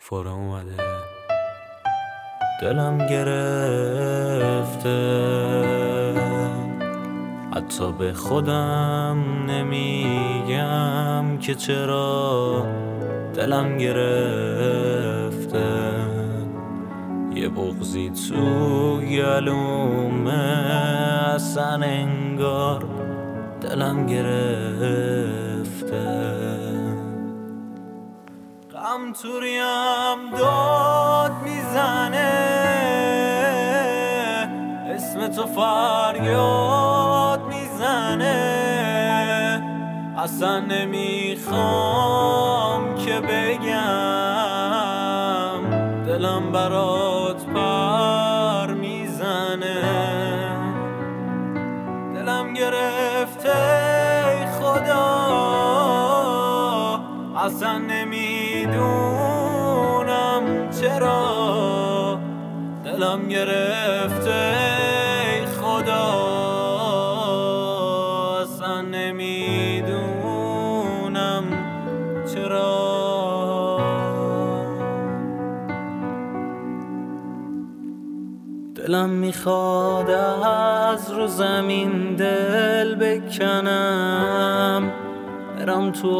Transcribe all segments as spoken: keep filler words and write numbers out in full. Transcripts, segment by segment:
فرا اومده، دلم گرفته، حتی به خودم نمیگم که چرا دلم گرفته. یه بغضی تو گلومه، اصلا انگار دلم گرفته. غم توریم داد میزنه، اسم تو فریاد میزنه. اصلا نمیخوام که بگم، دلم برات پر میزنه. دلم گرفته ای خدا، اصلا نمیدونم چرا. دلم گرفته ای خدا، اصلا نمیدونم چرا. دلم میخواد از رو زمین دل بکنم، برم تو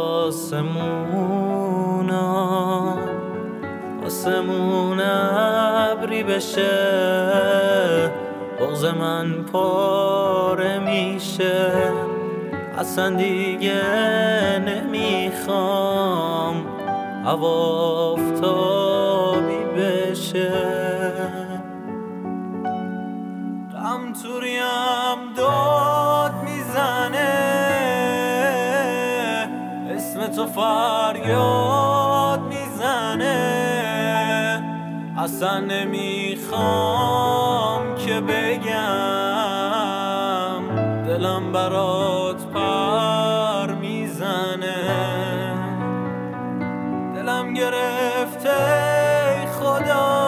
آسمونا، آسمون ابری بشه، بغض من پاره میشه. اصلا دیگه نمیخوام هوا آفتابی بشه. غم توریم داد میزنه، اسم تو فریاد میزنه. اصلا نمیخوام که بگم، دلم برات پر میزنه. دلم گرفته ای خدا،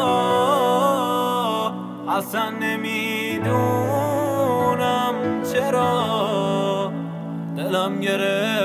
اصلا نمیدونم چرا. دلم گرفته